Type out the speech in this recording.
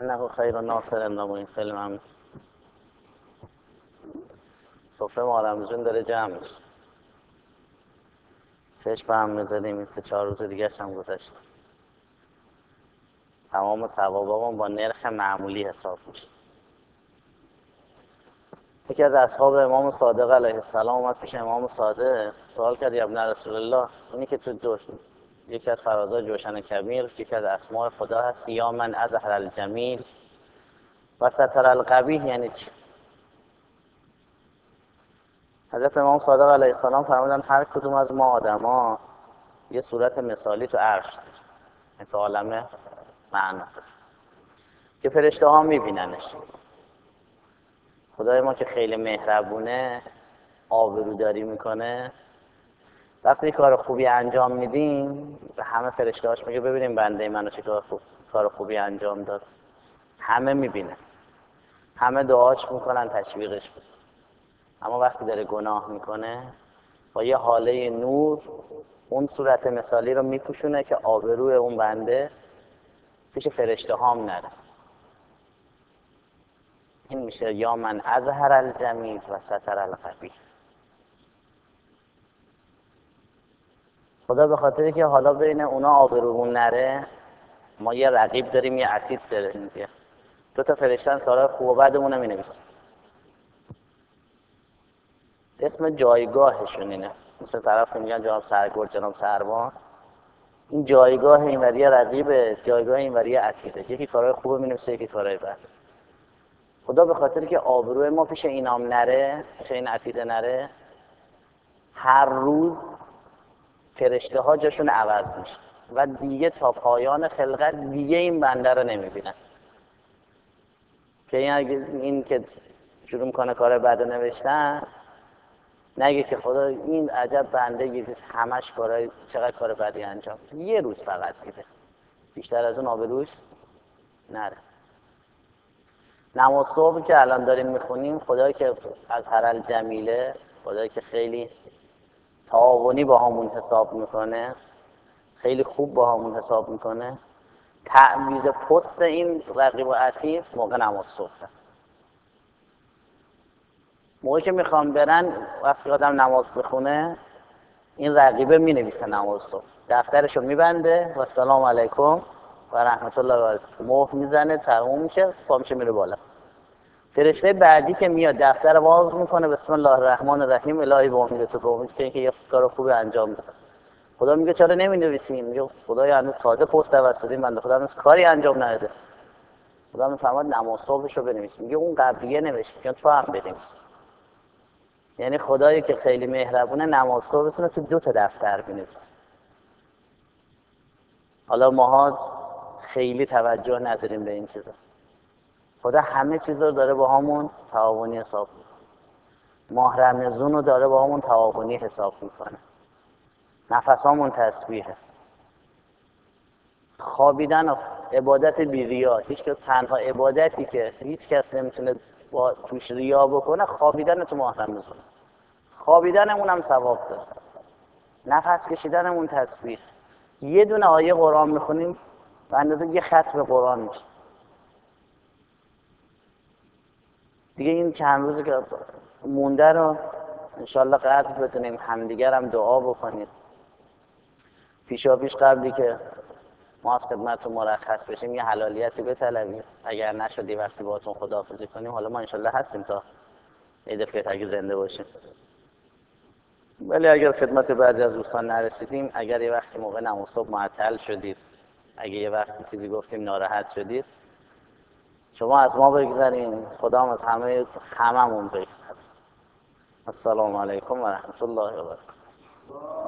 انه خیر ناصر نموین خیلی ممنون. سفره محرم جون داره جمع میشه. چشم به هم میزدیم این 3-4 روز دیگه هم گذشت. تمام ثوابامون با نرخ معمولی حساب میشه. یکی از اصحاب امام صادق علیه السلام اومد پیش امام صادق سوال کرد یا ابن رسول الله، اینی که تو یکی از فرازهای جوشن کبیر یکی از اسماء خدا هست یا من اظهر الجمیل و ستر القبیح یعنی چی؟ حضرت امام صادق علیه السلام فرمودن هر کدوم از ما آدما یه صورت مثالی تو عرش داره، تو عالم معنا که فرشته ها میبیننش. خدای ما که خیلی مهربونه، آبروداری میکنه، وقتی کار خوبی انجام میدیم به همه فرشته‌هاش میگه ببینیم بنده منو چه کار خوبی انجام داد. همه میبینه، همه دعاش میکنن تشویقش بود. اما وقتی داره گناه میکنه با یه حاله نور اون صورت مثالی رو میپوشونه که آبروی اون بنده پیش فرشته هام نره. این میشه یا من اظهر الجمیل و ستر القبیح. خدا به خاطری که حالا بین اونا آبرومون نره، ما یه رقیب داریم یه عتید داریم. دو تا فرشتن کارهای خوب و بدمون رو مینویسن. اسم جایگاهشون اینه. مثل طرف میگن جناب سرگرد جناب سروان، این جایگاه اینوری رقیبه، جایگاه اینوری عتیده. یکی کارهای خوب مینویسه یکی کارهای بد. خدا به خاطری که آبروی ما پیش اینام نره، پیش این عتیده نره، هر روز فرشته ها جاشون عوض میشه و دیگه تا پایان خلقت دیگه این بنده رو نمیبینن. که این که شروع میکنه کار بد نوشتن نگه که خدا این عجب بنده همش کارهای چقدر کار بدی انجام، یه روز فقط دیده، بیشتر از اون آبروش نره. نماز صبح که الان داریم میخونیم، خدایی که از هر الجمیله، خدایی که خیلی تعاونی با همون حساب میکنه، خیلی خوب با همون حساب میکنه، تعویض پست این رقیب و عتیق موقع نماز صبح. موقعی که میخوام برن وقتی آدم نماز بخونه این رقیبه مینویسه نماز صبح، دفترشو میبنده و سلام علیکم و رحمت الله و برکاته مهر میزنه، تموم میشه، پا میشه میره بالا. فرشته بعدی که میاد دفتر باز میکنه بسم الله الرحمن الرحیم الهی به امید تو، به امید که یه کار خوبی انجام بده. خدا میگه چرا نمینویسین؟ میگه خدای هنوز تازه پست توسطی بنده خدا هنوز کاری انجام نداده. خدا میفرماد نماز صبحشو بنویس. میگه اون قبلیه نوشت، میگه تو هم بنویس. یعنی خدایی که خیلی مهربونه نماز صبحتون رو تو 2 تا دفتر بنویسه. حالا ماها خیلی توجه نداریم به این چیزا. خدا همه چیز رو داره با همون تعاونی حساب میکنه. ماه رمضان رو داره با همون تعاونی حساب میکنه. نفس همون تسبیحه. خوابیدن و عبادت بی ریا، هیچ که تنها عبادتی که هیچ کس نمیتونه با توش ریا بکنه خوابیدن تو ماه رمضان. خوابیدنمون هم ثواب داره. نفس کشیدنمون تسبیح. یه دونه آیه قرآن میخونیم به اندازه یه ختم قرآن میشه. دیگه این چند روزی که مونده رو انشالله قدر بتونیم همدیگر هم دعا بکنیم. پیشا پیش قبلی که ما از خدمتتون مرخص بشیم یه حلالیتی بطلبیم. اگر نشدی وقتی باهاتون خداحافظی کنیم، حالا ما انشالله هستیم تا عید فطر اگه زنده باشیم. ولی اگر خدمت بعضی از دوستان نرسیدیم، اگر یه وقتی موقع نماز صبح معطل شدید، اگه یه وقتی چیزی گفتیم ناراحت شدید، شما از ما بگذارین، خدا هم از هممون بگذاره. السلام علیکم و رحمت الله و برکاته.